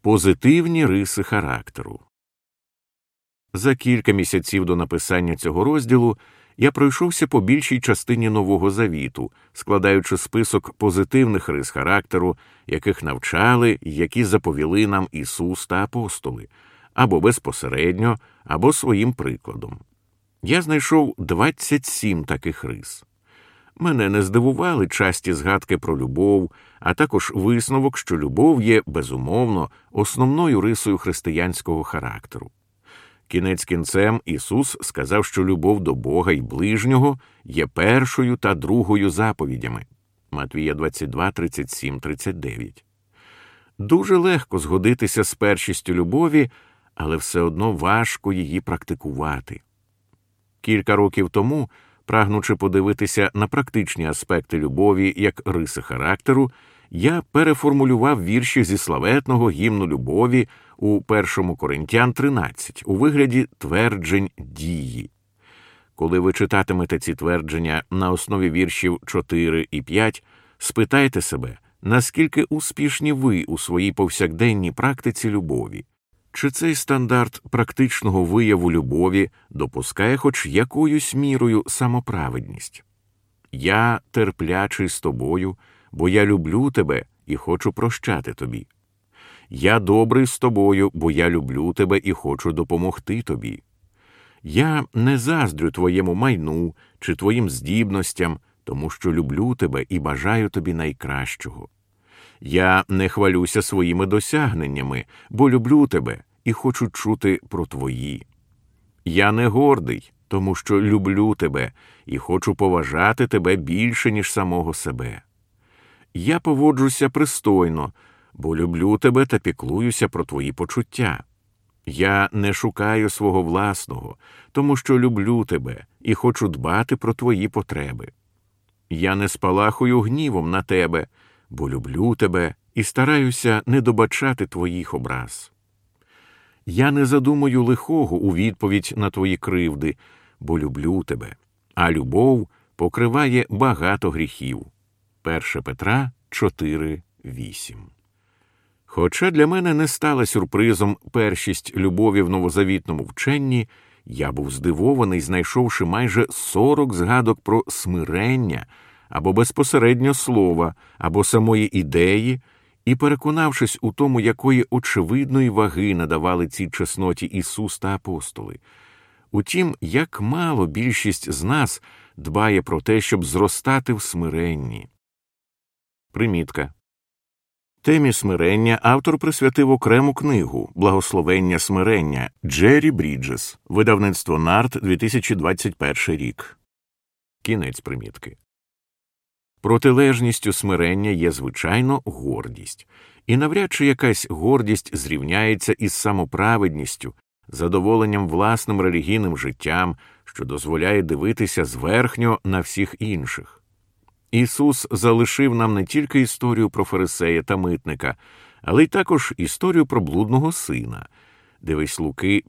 Позитивні риси характеру. За кілька місяців до написання цього розділу я пройшовся по більшій частині Нового Завіту, складаючи список позитивних рис характеру, яких навчали й які заповіли нам Ісус та апостоли, або безпосередньо, або своїм прикладом. Я знайшов 27 таких рис. Мене не здивували часті згадки про любов, а також висновок, що любов є, безумовно, основною рисою християнського характеру. Кінець кінцем Ісус сказав, що любов до Бога й ближнього є першою та другою заповідями. Матвія 22, 37, 39. Дуже легко згодитися з першістю любові, але все одно важко її практикувати. Кілька років тому, прагнучи подивитися на практичні аспекти любові як риси характеру, я переформулював вірші зі славетного гімну любові у 1 Коринтян 13 у вигляді тверджень дії. Коли ви читатимете ці твердження на основі віршів 4 і 5, спитайте себе, наскільки успішні ви у своїй повсякденній практиці любові. Чи цей стандарт практичного вияву любові допускає хоч якоюсь мірою самоправедність? «Я терплячий з тобою, бо я люблю тебе і хочу прощати тобі. Я добрий з тобою, бо я люблю тебе і хочу допомогти тобі. Я не заздрю твоєму майну чи твоїм здібностям, тому що люблю тебе і бажаю тобі найкращого. Я не хвалюся своїми досягненнями, бо люблю тебе і хочу чути про твої. Я не гордий, тому що люблю тебе і хочу поважати тебе більше, ніж самого себе. Я поводжуся пристойно, бо люблю тебе та піклуюся про твої почуття. Я не шукаю свого власного, тому що люблю тебе і хочу дбати про твої потреби. Я не спалахую гнівом на тебе, бо люблю тебе і стараюся не добачати твоїх образ. Я не задумую лихого у відповідь на твої кривди, бо люблю тебе, а любов покриває багато гріхів. 1 Петра 4:8. Хоча для мене не стала сюрпризом першість любові в новозавітному вченні, я був здивований, знайшовши майже 40 згадок про смирення, або безпосередньо слова, або самої ідеї, і переконавшись у тому, якої очевидної ваги надавали цій чесноті Ісус та апостоли. Утім, як мало більшість з нас дбає про те, щоб зростати в смиренні. Примітка. Темі смирення автор присвятив окрему книгу «Благословення смирення» Джері Бріджес, видавництво НАРТ, 2021 рік. Кінець примітки. Протилежністю смирення є, звичайно, гордість. І навряд чи якась гордість зрівняється із самоправедністю, задоволенням власним релігійним життям, що дозволяє дивитися зверхньо на всіх інших. Ісус залишив нам не тільки історію про фарисея та митника, але й також історію про блудного сина. Дивись Луки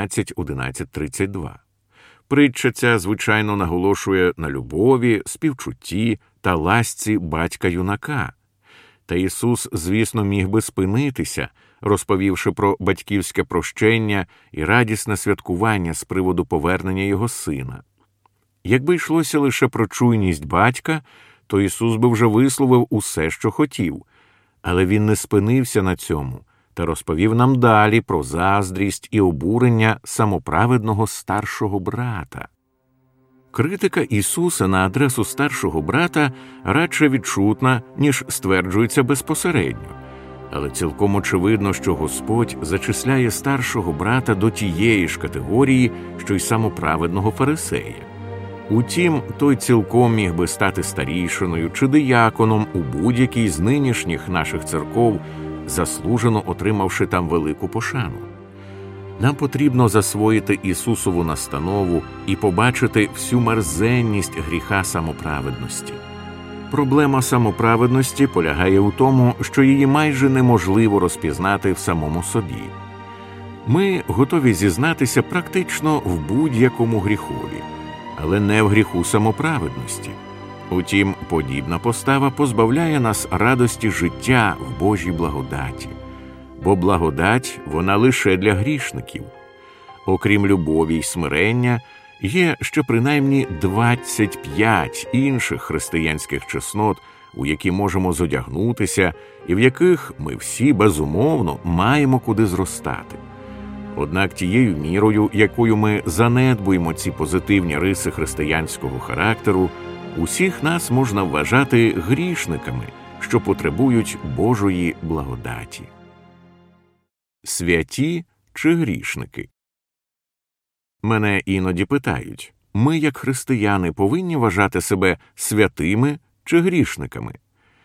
15:11-32. Притча ця, звичайно, наголошує на любові, співчутті та ласці батька-юнака. Та Ісус, звісно, міг би спинитися, розповівши про батьківське прощення і радісне святкування з приводу повернення його сина. Якби йшлося лише про чуйність батька, то Ісус би вже висловив усе, що хотів. Але Він не спинився на цьому та розповів нам далі про заздрість і обурення самоправедного старшого брата. Критика Ісуса на адресу старшого брата радше відчутна, ніж стверджується безпосередньо. Але цілком очевидно, що Господь зачисляє старшого брата до тієї ж категорії, що й самоправедного фарисея. Утім, той цілком міг би стати старійшиною чи дияконом у будь-якій з нинішніх наших церков, заслужено отримавши там велику пошану. Нам потрібно засвоїти Ісусову настанову і побачити всю мерзенність гріха самоправедності. Проблема самоправедності полягає у тому, що її майже неможливо розпізнати в самому собі. Ми готові зізнатися практично в будь-якому гріхові, але не в гріху самоправедності. Утім, подібна постава позбавляє нас радості життя в Божій благодаті. бо благодать вона лише для грішників. Окрім любові й смирення, є ще принаймні 25 інших християнських чеснот, у які можемо зодягнутися і в яких ми всі, безумовно, маємо куди зростати. Однак тією мірою, якою ми занедбуємо ці позитивні риси християнського характеру, усіх нас можна вважати грішниками, що потребують Божої благодаті. Святі чи грішники? Мене іноді питають, ми, як християни, повинні вважати себе святими чи грішниками?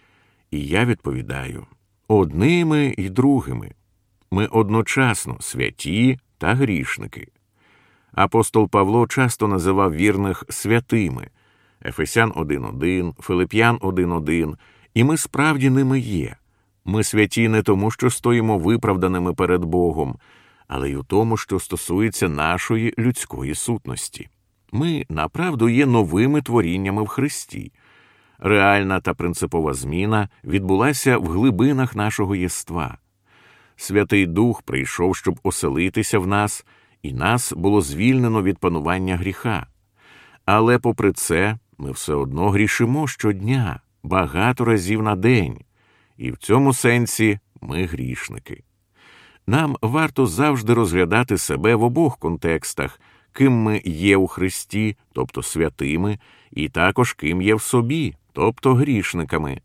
І я відповідаю, одними і другими. Ми одночасно святі та грішники. Апостол Павло часто називав вірних святими. Ефесян 1:1, Филип'ян 1:1, і ми справді ними є. Ми святі не тому, що стоїмо виправданими перед Богом, але й у тому, що стосується нашої людської сутності. Ми, направду, є новими творіннями в Христі. Реальна та принципова зміна відбулася в глибинах нашого єства. Святий Дух прийшов, щоб оселитися в нас, і нас було звільнено від панування гріха. Але попри це, ми все одно грішимо щодня, багато разів на день. І в цьому сенсі ми грішники. Нам варто завжди розглядати себе в обох контекстах, ким ми є у Христі, тобто святими, і також ким є в собі, тобто грішниками.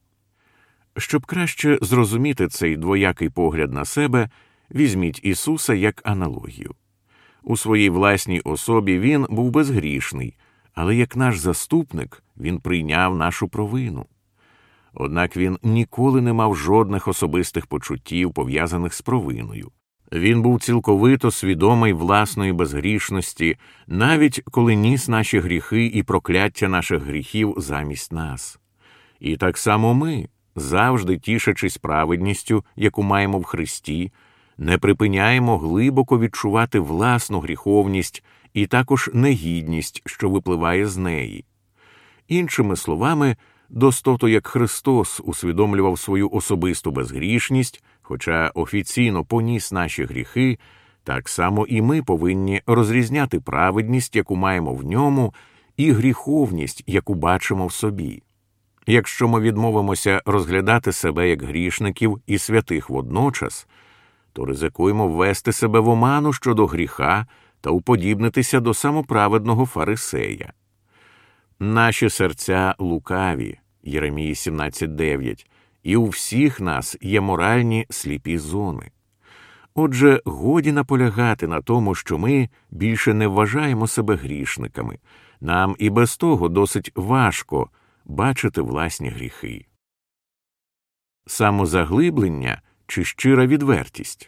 Щоб краще зрозуміти цей двоякий погляд на себе, візьміть Ісуса як аналогію. У своїй власній особі Він був безгрішний, але як наш заступник Він прийняв нашу провину. Однак Він ніколи не мав жодних особистих почуттів, пов'язаних з провиною. Він був цілковито свідомий власної безгрішності, навіть коли ніс наші гріхи і прокляття наших гріхів замість нас. І так само ми, завжди тішачись праведністю, яку маємо в Христі, не припиняємо глибоко відчувати власну гріховність і також негідність, що випливає з неї. Іншими словами, достото як Христос усвідомлював свою особисту безгрішність, хоча офіційно поніс наші гріхи, так само і ми повинні розрізняти праведність, яку маємо в ньому, і гріховність, яку бачимо в собі. Якщо ми відмовимося розглядати себе як грішників і святих водночас, то ризикуємо ввести себе в оману щодо гріха та уподібнитися до самоправедного фарисея. Наші серця лукаві, Єремії 17:9, і у всіх нас є моральні сліпі зони. Отже, годі наполягати на тому, що ми більше не вважаємо себе грішниками. Нам і без того досить важко бачити власні гріхи. Самозаглиблення чи щира відвертість?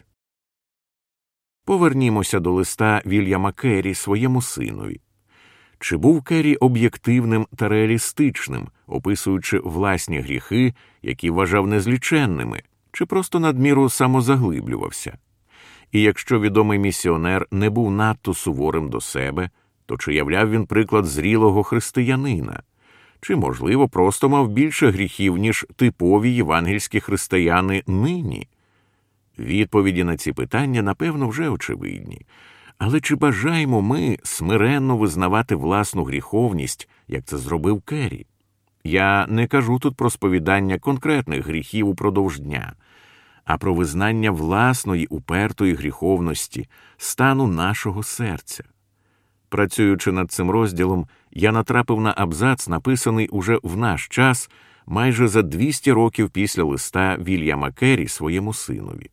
Повернімося до листа Вільяма Керрі своєму синові. Чи був Керрі об'єктивним та реалістичним, описуючи власні гріхи, які вважав незліченними, чи просто надміру самозаглиблювався? І якщо відомий місіонер не був надто суворим до себе, то чи являв він приклад зрілого християнина? Чи, можливо, просто мав більше гріхів, ніж типові євангельські християни нині? Відповіді на ці питання, напевно, вже очевидні. Але чи бажаємо ми смиренно визнавати власну гріховність, як це зробив Керрі? Я не кажу тут про сповідання конкретних гріхів упродовж дня, а про визнання власної упертої гріховності, стану нашого серця. Працюючи над цим розділом, я натрапив на абзац, написаний уже в наш час, майже за 200 років після листа Вільяма Керрі своєму синові.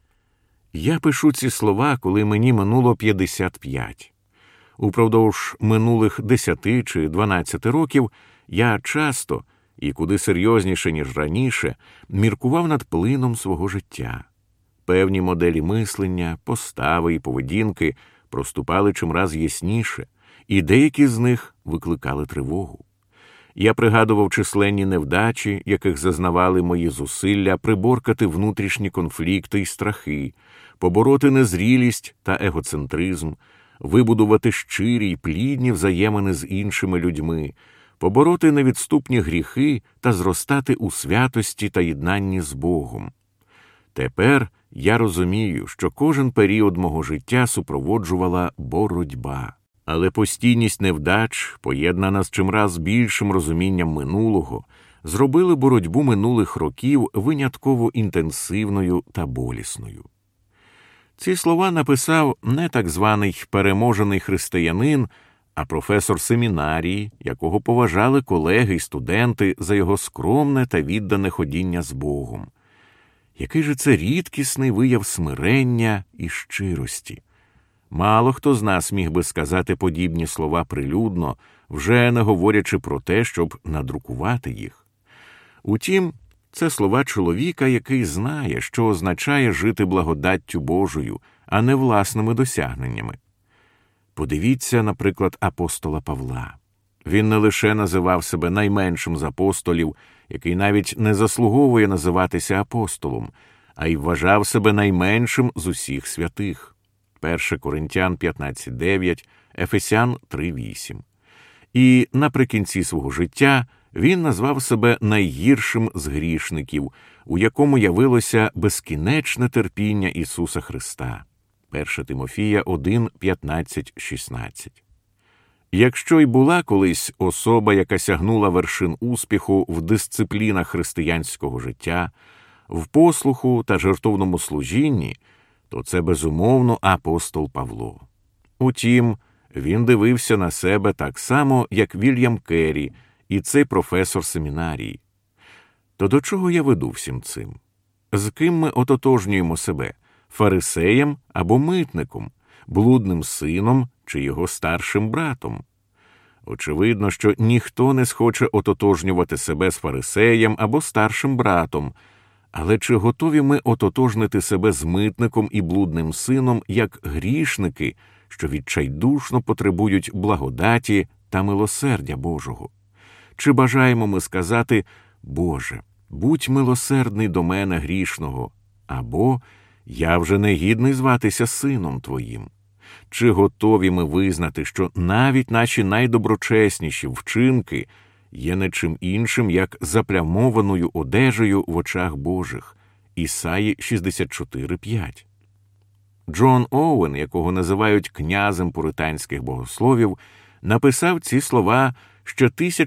Я пишу ці слова, коли мені минуло 55. Упродовж минулих 10 чи 12 років я часто, і куди серйозніше, ніж раніше, міркував над плином свого життя. Певні моделі мислення, постави і поведінки проступали чимраз ясніше, і деякі з них викликали тривогу. Я пригадував численні невдачі, яких зазнавали мої зусилля приборкати внутрішні конфлікти і страхи, побороти незрілість та егоцентризм, вибудувати щирі й плідні взаємини з іншими людьми, побороти невідступні гріхи та зростати у святості та єднанні з Богом. Тепер я розумію, що кожен період мого життя супроводжувала боротьба. Але постійність невдач, поєднана з чимраз більшим розумінням минулого, зробили боротьбу минулих років винятково інтенсивною та болісною. Ці слова написав не так званий переможений християнин, а професор семінарії, якого поважали колеги й студенти за його скромне та віддане ходіння з Богом. Який же це рідкісний вияв смирення і щирості! Мало хто з нас міг би сказати подібні слова прилюдно, вже не говорячи про те, щоб надрукувати їх. Утім, це слова чоловіка, який знає, що означає жити благодаттю Божою, а не власними досягненнями. Подивіться, наприклад, апостола Павла. Він не лише називав себе найменшим з апостолів, який навіть не заслуговує називатися апостолом, а й вважав себе найменшим з усіх святих. 1 Коринтян 15:9, Ефесян 3:8. І наприкінці свого життя він назвав себе найгіршим з грішників, у якому явилося безкінечне терпіння Ісуса Христа. 1 Тимофія 1:15-16. Якщо й була колись особа, яка сягнула вершин успіху в дисциплінах християнського життя, в послуху та жертовному служінні, то це, безумовно, апостол Павло. Утім, він дивився на себе так само, як Вільям Керрі і цей професор семінарії. То до чого я веду всім цим? З ким ми ототожнюємо себе? Фарисеєм або митником, блудним сином чи його старшим братом? Очевидно, що ніхто не схоче ототожнювати себе з фарисеєм або старшим братом, але чи готові ми ототожнити себе з митником і блудним сином, як грішники, що відчайдушно потребують благодаті та милосердя Божого? Чи бажаємо ми сказати: «Боже, будь милосердний до мене грішного», або «Я вже не гідний зватися сином Твоїм»? Чи готові ми визнати, що навіть наші найдоброчесніші вчинки є не чим іншим, як заплямованою одежею в очах Божих? Ісаї 64:5. Джон Оуен, якого називають князем пуританських богословів, написав ці слова ще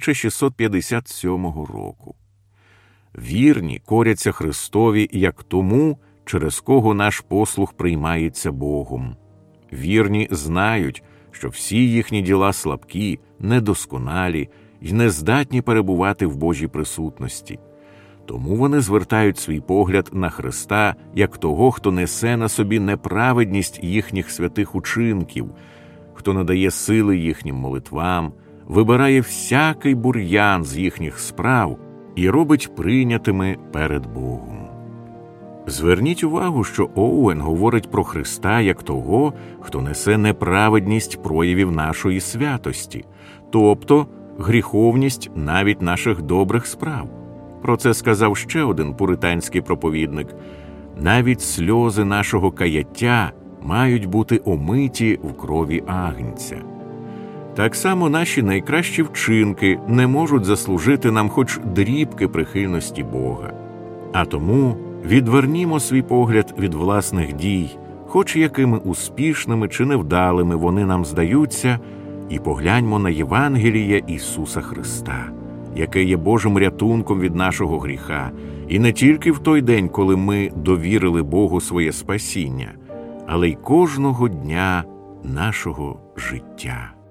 1657 року. «Вірні коряться Христові, як тому, через кого наш послух приймається Богом. Вірні знають, що всі їхні діла слабкі, недосконалі й не здатні перебувати в Божій присутності. Тому вони звертають свій погляд на Христа, як того, хто несе на собі неправедність їхніх святих учинків, хто надає сили їхнім молитвам, вибирає всякий бур'ян з їхніх справ і робить прийнятими перед Богом». Зверніть увагу, що Оуен говорить про Христа як того, хто несе неправедність проявів нашої святості, тобто гріховність навіть наших добрих справ. Про це сказав ще один пуританський проповідник: «Навіть сльози нашого каяття мають бути омиті в крові агнця». Так само наші найкращі вчинки не можуть заслужити нам хоч дрібки прихильності Бога. А тому відвернімо свій погляд від власних дій, хоч якими успішними чи невдалими вони нам здаються, і погляньмо на Євангеліє Ісуса Христа, яке є Божим рятунком від нашого гріха, і не тільки в той день, коли ми довірили Богу своє спасіння, але й кожного дня нашого життя.